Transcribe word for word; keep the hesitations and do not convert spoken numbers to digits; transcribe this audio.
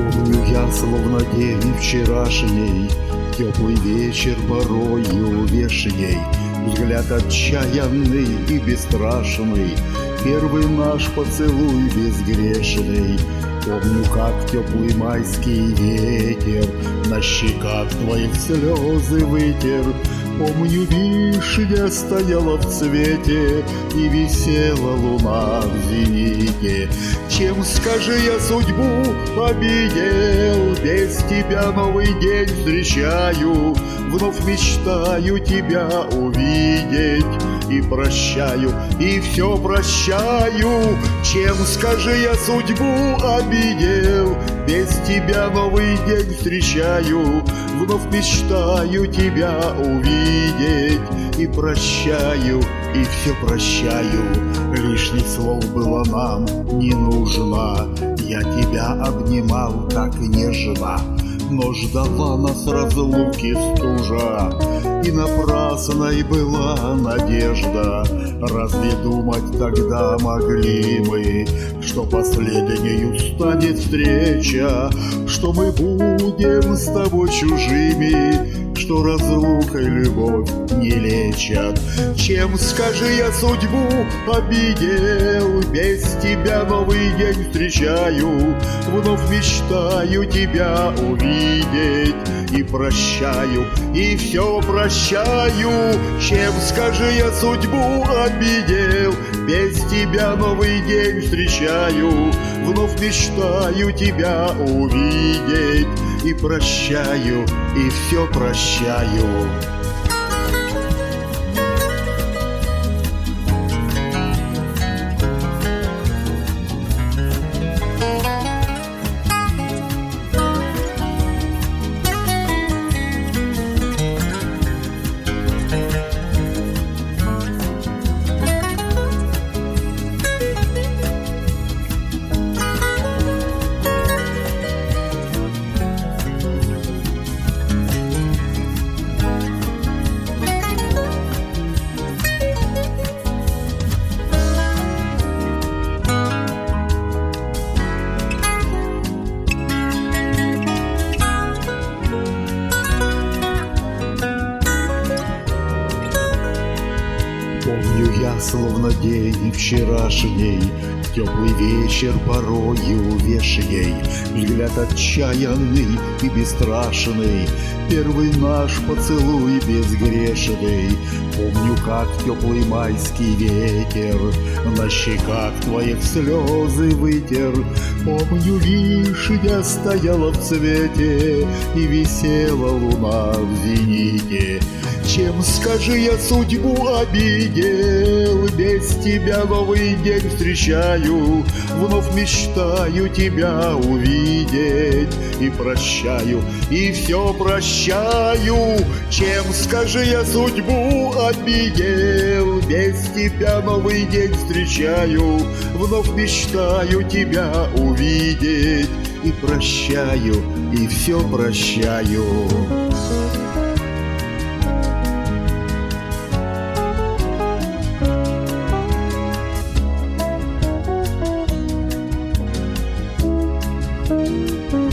Помню я, словно день вчерашний, теплый вечер порою вешней, взгляд отчаянный и бесстрашный, первый наш поцелуй безгрешный. Помню, как теплый майский ветер на щеках твоих слезы вытер. Помню, вишня стояла в цвете и висела луна в зените. Чем, скажи, я судьбу обидел, без тебя новый день встречаю, вновь мечтаю тебя увидеть. И прощаю, и все прощаю. Чем, скажи, я судьбу обидел, без тебя новый день встречаю, вновь мечтаю тебя увидеть. И прощаю, и все прощаю. Лишних слов было нам не нужно, я тебя обнимал так нежно, но ждала нас разлуки стужа, и напрасной была надежда. Разве думать тогда могли мы, что последнею станет встреча, что мы будем с тобой чужими, что разлукой любовь не лечат? Чем, скажи, я судьбу обидел, без тебя новый день встречаю, вновь мечтаю тебя увидеть. И прощаю, и все прощаю. Чем, скажи, я судьбу обидел, без тебя новый день встречаю, вновь мечтаю тебя увидеть. И прощаю, и все прощаю. Помню я, словно день вчерашний, теплый вечер порою вешней, взгляд отчаянный и бесстрашный, первый наш поцелуй безгрешный. Помню, как теплый майский ветер на щеках твоих слезы вытер. Помню, вишня стояла в цвете и висела луна в зените. Чем, скажи, я судьбу обидел, без тебя новый день встречаю, вновь мечтаю тебя увидеть. И прощаю, и все прощаю. Чем, скажи, я судьбу обидел, без тебя новый день встречаю, вновь мечтаю тебя увидеть. И прощаю, и все прощаю. Thank you.